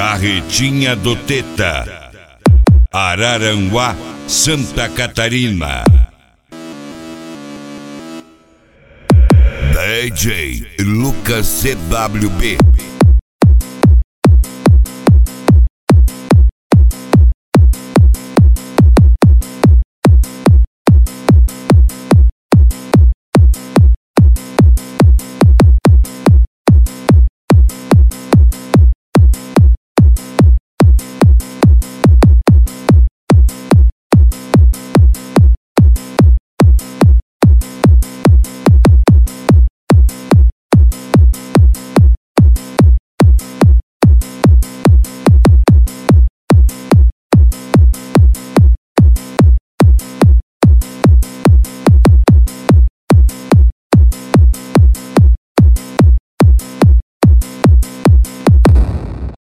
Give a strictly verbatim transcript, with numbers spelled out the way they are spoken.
Carretinha do Teta, Araranguá, Santa Catarina. D J Lucas C W B.